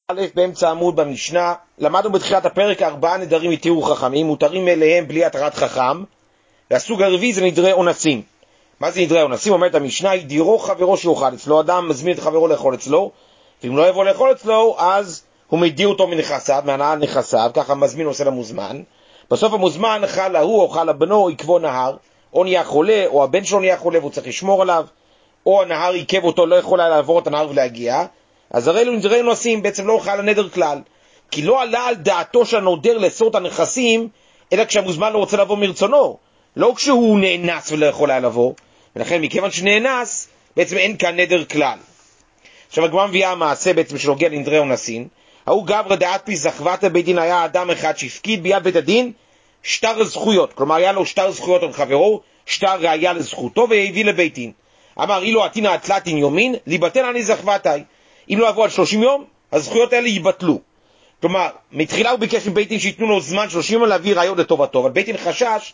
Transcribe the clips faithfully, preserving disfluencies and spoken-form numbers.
א' באמצע עמוד במשנה, למדנו בתחילת הפרק ארבעה נדרים התירו חכמים, מותרים אליהם בלי התרת חכם, והסוג הרביעי זה נדרי אונסים. מה זה נדרי אונסים? אומרת המשנה, ידירו חברו שיאכל אצלו, אדם מזמין את חברו לאכול אצלו, ואם לא יבוא לאכול אצלו, אז הוא מדיר אותו מנכסיו, מהנהר נכסיו, ככה מזמין עושה למוזמן. בסוף המוזמן חל להוא או חל לבנו, או יקבו נהר, או נהיה חולה, או הבן שלו נהיה חולה והוא צריך לשמור עליו, או הנהר עיקב אותו, לא יכול לעבור את הנהר ולהגיע. אז הרי אלו נדרי אונסים, בעצם לא חל הנדר כלל, כי לא עלה על דעתו שהנודר לאסור את הנכסים, אלא כשהמוזמן לא רוצה לבוא מרצונו, לא כשהוא נאנס ולא יכול היה לבוא, ולכן מכיוון שנאנס, בעצם אין כאן נדר כלל. עכשיו הגמרא מביאה המעשה בעצם שנוגע לנדרי אונסים, ההוא גברא דעת פי זכבת בית דין, היה אדם אחד שהפקיד ביד בית הדין שטר זכויות, כלומר היה לו שטר זכויות על חברו, שטר ראיה לזכותו והביא לבית דין. אמר אילו עתינא תלתין יומין, ליבטל אני זכבתי. אם לא עברו על שלושים יום, הזכויות האלה ייבטלו. כלומר, מתחילה הוא ביקש מבית דין שיתנו לו זמן שלושים יום להביא ראיות לטובתו, אבל בית דין חשש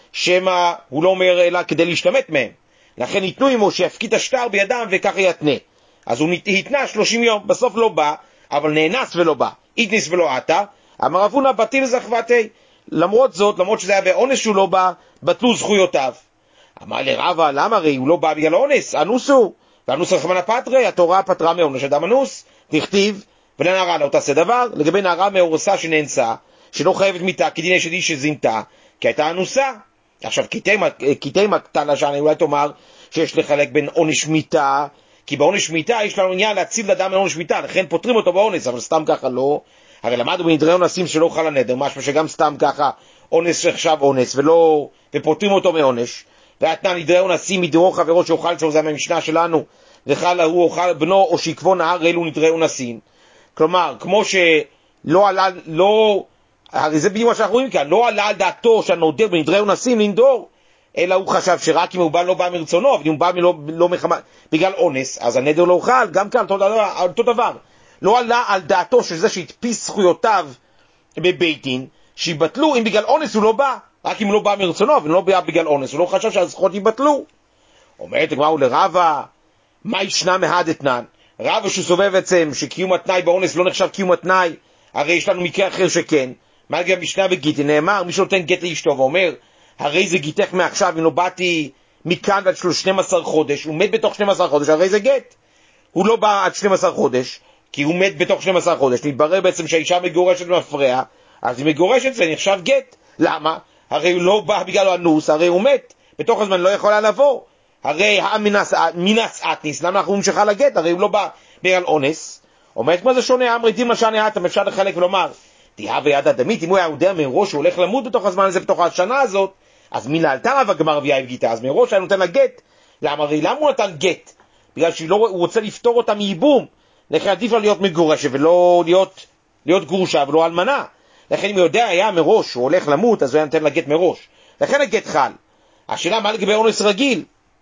שמה הוא לא אומר אלא כדי להשתמט מהם. לכן ייתנו עמו שיפקיד השטר בידם וככה יתנה. אז הוא התנה שלושים יום, בסוף לא בא, אבל נאנס ולא בא. איתניס ולא עתה, אמר רב הונא בטיל זכבתי. למרות זאת, למרות שזה היה באונס שהוא לא בא, בטלו זכויותיו. אמר לרבא, למה הרי הוא לא בא בגלל אונס? אנוסו. ואנוס רחמנא פטרי, התורה פטרה מעונש אדם אנוס, תכתיב, ולנערה לא תעשה דבר. לגבי נערה מאורסה שנאנסה, שלא חייבת מיתה, כדין אשת איש שזינתה, כי הייתה אנוסה. עכשיו, כיתי מקטע לשני, אולי תאמר שיש לחלק בין עונש מיתה, כי בעונש מיתה יש לנו עניין להציל אדם מעונש מיתה, לכן פותרים אותו בעונש, אבל סתם ככה לא. הרי למדנו בנדרי אונסים שלא חל הנדר, משהו שגם סתם ככה אונס עכשיו אונס, ולא, ופותרים אותו מעונש. והתנא נדרי אונסים מדרו חברו שאוכל שלו, זה מהמשנה שלנו, וחל הוא אוכל בנו או שיקבו נהר, אלו נדרי אונסים. כלומר, כמו שלא עלה, לא, הרי זה בדיוק מה שאנחנו רואים כאן, לא עלה על דעתו שהנודר בנדרי אונסים לנדור, אלא הוא חשב שרק אם הוא בא לא בא מרצונו, אבל אם הוא בא לא, לא מחמה, בגלל אונס, אז הנדר לא אוכל, גם כאן אותו דבר, אותו דבר. לא עלה על דעתו שזה שהדפיס זכויותיו בבית דין, שיבטלו אם בגלל אונס הוא לא בא, רק אם הוא לא בא מרצונו, אבל לא בא בגלל אונס, הוא לא חשב שהזכויות ייבטלו. אומרת הגמרא הוא לרבא, מה ישנה מהד אתנן? רבא שסובב עצם שקיום התנאי באונס לא נחשב קיום התנאי, הרי יש לנו מקרה אחר שכן. מה גם משנה בגיטין, נאמר, מי שנותן גט לאשתו ואומר, הרי זה גיתך מעכשיו, אם לא באתי מכאן עד שנים עשר חודש, הוא מת בתוך שנים עשר חודש, הרי זה גט. הוא לא בא עד שנים עשר חודש, כי הוא מת בתוך שנים עשר חודש, נתברר בעצם שהאישה מגורשת ומפריעה, אז היא מגורשת זה נחשב גט. למה? הרי הוא לא בא בגלל אנוס, הרי הוא מת, בתוך הזמן לא יכולה לבוא. הרי מינס אתניס, למה אנחנו נמשכה לגט? הרי הוא לא בא בגלל אונס. אומרת מה זה שונה, אמרי דין משנה אתם, אפשר לחלק ולומר, תהיה ויד אדמית, אם הוא היה יודע מראש שהוא הולך למות בתוך הזמן הזה, בתוך השנה הזאת, אז מן לאלתר רב הגמר ויהיה בגיטה, אז מראש היה נותן לה גט. למה? הרי למה הוא נתן גט? בגלל שהוא רוצה לפתור אותה מייבום, לכן עדיף לה להיות מגורשת ולא להיות, להיות גרושה ולא אלמנה. לכן אם הוא יודע היה מראש שהוא הולך למות, אז הוא היה נותן לה גט מראש. לכן הגט חל. השאלה מה לגבי אונס רגיל?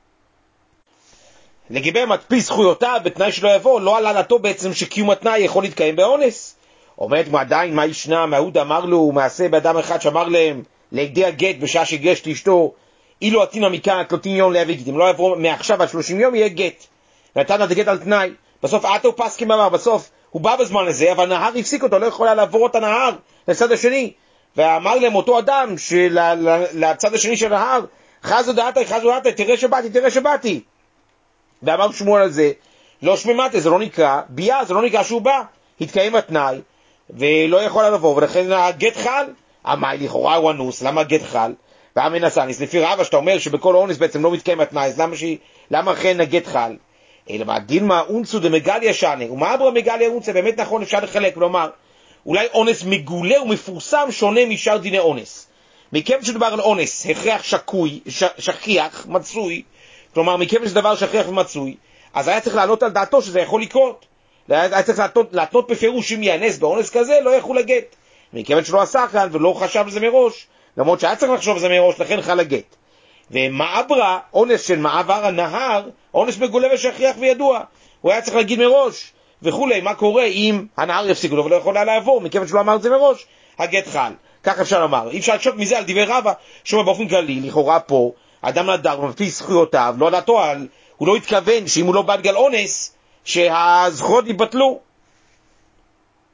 לגבי מדפיס זכויותיו בתנאי שלא יבוא, לא עלה לתו בעצם שקיום התנאי יכול להתקיים באונס. אומרת עדיין מה ישנה, מהוד אמר לו, הוא מעשה באדם אחד שאמר להם לידי הגט בשעה שגש לאשתו, אילו עתינא מכאן תלתין יום להביא גט, אם לא יבוא מעכשיו עד שלושים יום יהיה גט. נתן את הגט על תנאי, בסוף עתו פסקים אמר, בסוף הוא בא בזמן הזה, אבל נהר הפסיק אותו, לא יכול היה לעבור את הנהר לצד השני, ואמר להם אותו אדם שלצד השני של הנהר, חזו דעתי, חזו דעתי, תראה שבאתי, תראה שבאתי. ואמר שמואל על זה, לא שממתי, זה לא נקרא, ביה, זה לא נקרא שהוא בא, התקיים התנאי, ולא יכול לבוא, ולכן הגט חל. אמר לכאורה הוא אנוס, למה הגט חל? והמנס אניס, לפי רבא שאתה אומר שבכל אונס בעצם לא מתקיים התנאי, אז למה, ש... למה אכן הגט חל? אלא מה, דילמה אונסו דמגליה שני, ומה אברה מגליה אונסה, באמת נכון אפשר לחלק ולומר, אולי אונס מגולה ומפורסם שונה משאר דיני אונס. מכיוון שדבר על אונס, הכרח שקוי, ש... שכיח, מצוי, כלומר מכיוון שדבר שכיח ומצוי, אז היה צריך לענות על דעתו שזה יכול לקרות. היה צריך להתנות בפירוש אם יאנס באונס כזה, לא יכול לגט. מכיוון שלא עשה כאן ולא חשב זה מראש, למרות שהיה צריך לחשוב זה מראש, לכן חל הגט. ומעברה, אונס של מעבר הנהר, אונס מגולה ושכיח וידוע, הוא היה צריך להגיד מראש, וכולי, מה קורה אם הנהר יפסיק לו ולא יכול לעבור, מכיוון שלא אמר את זה מראש, הגט חל. כך אפשר לומר. אי אפשר לשוק מזה על דברי רבא, שאומר באופן כללי, לכאורה פה, אדם נדר ומפי זכויותיו, לא דעתו על, הוא לא התכוון שאם הוא לא בא בגלל אונס, שהזכויות ייבטלו.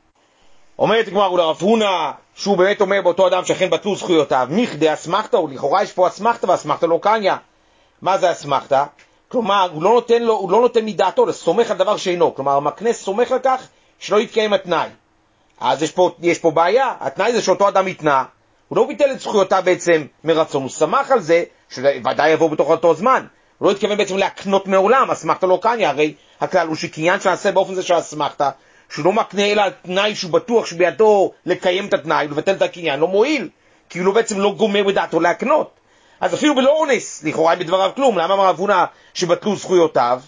אומרת הגמרא, ולרב הונא, שהוא באמת אומר באותו אדם שאכן בטלו זכויותיו, מכדי אסמכתא, ולכאורה יש פה אסמכתא ואסמכתא לא קניא. מה זה אסמכתא? כלומר, הוא לא נותן לו, הוא לא נותן מדעתו, לסומך על דבר שאינו. כלומר, המקנה סומך על כך שלא יתקיים התנאי. אז יש פה, יש פה בעיה. התנאי זה שאותו אדם יתנא, הוא לא ביטל את זכויותיו בעצם מרצון, הוא שמח על זה, שוודאי יבוא בתוך אותו זמן. הוא לא התכוון בעצם להקנות מעולם, אסמכתא לא קניא, הרי הכלל הוא שקניין שנעשה באופן זה שהאסמכתא, שהוא לא מקנה אלא תנאי שהוא בטוח שבידו לקיים את התנאי, לבטל את הקניין, לא מועיל, כי הוא לא בעצם לא גומר בדעתו להקנות. אז אפילו בלא אונס, לכאורה בדבריו כלום, למה אמר רב הונא שבטלו זכויותיו?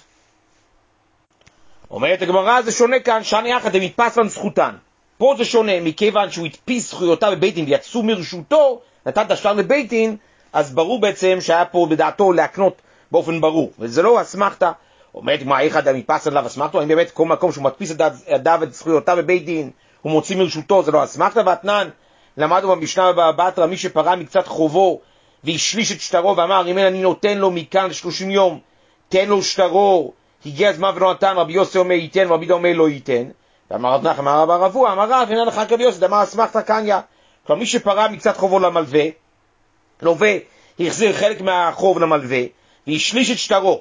אומרת הגמרא, זה שונה כאן, שאני יחד הם יתפסן זכותן. פה זה שונה, מכיוון שהוא הדפיס זכויותיו בבית דין ויצאו מרשותו, נתן את השטר לבית דין, אז ברור בעצם שהיה פה בדעתו להקנות באופן ברור, וזה לא אסמכתא. אומרת מה, איך אדם יתפס עליו אסמכתא? האם באמת כל מקום שהוא מדפיס את ידיו ואת זכויותיו בבית דין, הוא מוציא מרשותו, זה לא אסמכתא? ואתנן, למדנו במשנה בבתרא, מי שפרע מקצת חובו והשליש את שטרו ואמר, אם אני נותן לו מכאן לשלושים יום, תן לו שטרו, הגיע הזמן ולא נתן, רבי יוסי אומר ייתן, ורבי יהודה אומר לא ייתן. ואמר רב נחמן, אמר רב הרבוע, אמר רב, הנה לך רבי יוסי, אמר אסמכתא קניא. כלומר, מי שפרע מקצת חובו למלווה, לווה, החזיר חלק מהחוב למלווה, והשליש את שטרו.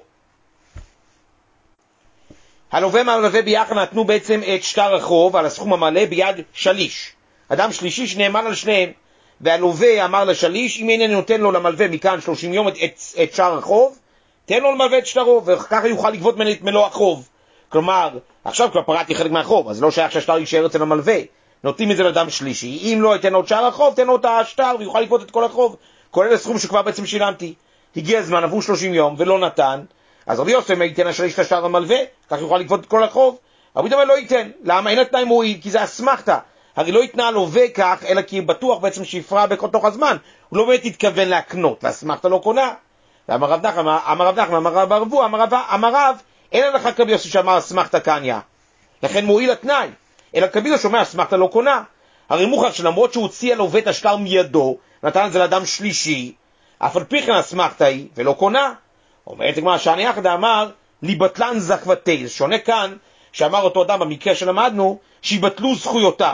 הלווה מהמלווה ביחד נתנו בעצם את שטר החוב על הסכום המלא ביד שליש. אדם שלישי שנאמן על שניהם, והלווה אמר לשליש, אם אינני נותן לו למלווה מכאן שלושים יום את, את, את שטר החוב, תן לו למלווה את שטרו, וככה יוכל לגבות ממנו את מלוא החוב. כלומר, עכשיו כבר פרעתי חלק מהחוב, אז לא שייך שהשטר יישאר אצל המלווה. נותנים את זה לאדם שלישי, אם לא יתן לו את שטר החוב, תן לו את השטר ויוכל לגבות את כל החוב, כולל הסכום שכבר בעצם שילמתי. הגיע הזמן, עברו שלושים יום ולא נתן, אז רבי יוסי אומר, ייתן השליש את השטר למלווה, כך יוכל לגבות את כל החוב. רבי יהודה אומר, לא ייתן. למה? אין התנאי מועיל, כי זה אסמכתא. הרי לא יתנא לווה כך, אלא כי בטוח בעצם שיפרע בתוך הזמן. הוא לא באמת התכוון להקנות, ואסמכתא לא קונה. אמר רב נחמן, אמר רב נחמן, אמר רב הרבוע, אמר רב, אין לך רבי יוסי שאמר אסמכתא קניא. לכן מועיל התנאי. אלא רבי יוסי שאומר אסמכתא לא קונה. הרי מוכרח שלמרות שהוא הוציא הלווה את השטר מידו, נתן את זה לאדם שלישי, אף על פי כן אסמכתא היא ולא קונה. אומרת הגמרא, שאני יחד אמר ליבטלן זכוותי. זה שונה כאן שאמר אותו אדם במקרה שלמדנו שיבטלו זכויותיו.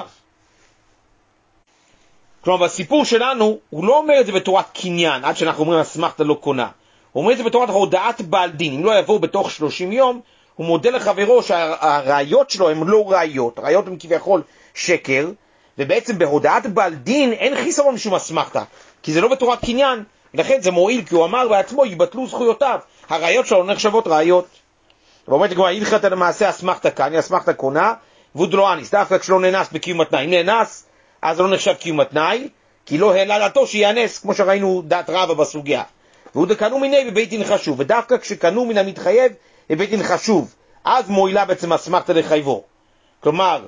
כלומר, בסיפור שלנו הוא לא אומר את זה בתורת קניין, עד שאנחנו אומרים אסמכתא לא קונה. הוא אומר את זה בתורת הודעת בעל דין. אם לא יבואו בתוך שלושים יום, הוא מודה לחברו שהראיות שלו הן לא ראיות, ראיות הן כביכול שקר, ובעצם בהודעת בעל דין אין חיסרון משום אסמכתא, כי זה לא בתורת קניין. לכן זה מועיל, כי הוא אמר בעצמו יבטלו זכויותיו, הראיות שלו נחשבות ראיות. ואומרת הגמרא, הלכת למעשה אסמכתא קניא, אסמכתא קונה, והוא דלא אניס, דווקא כשלא נאנס בקיום התנאי. אם נאנס, אז לא נחשב קיום התנאי, כי לא העלה דעתו שיאנס, כמו שראינו דעת רבא בסוגיה. והוא דקנו מיני בבית דין חשוב, ודווקא כשקנו מן המתחייב בבית דין חשוב, אז מועילה בעצם אסמכתא לחייבו. כלומר,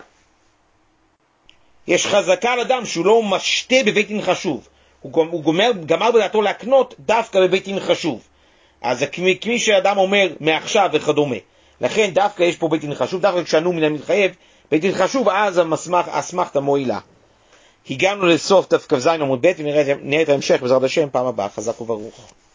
יש חזקה על אדם שהוא לא משתה בבית דין חשוב, הוא גומר, גמר בדעתו להקנות דווקא בבית דין חשוב. אז זה כמי, כמי שאדם אומר מעכשיו וכדומה. לכן דווקא יש פה בית דין חשוב, דווקא כשענו מן המתחייב בית דין חשוב, אז אסמכתא מועילה. הגענו לסוף תף כ"ז עמוד ב' ונראה את ההמשך בעזרת השם פעם הבאה. חזק וברוך.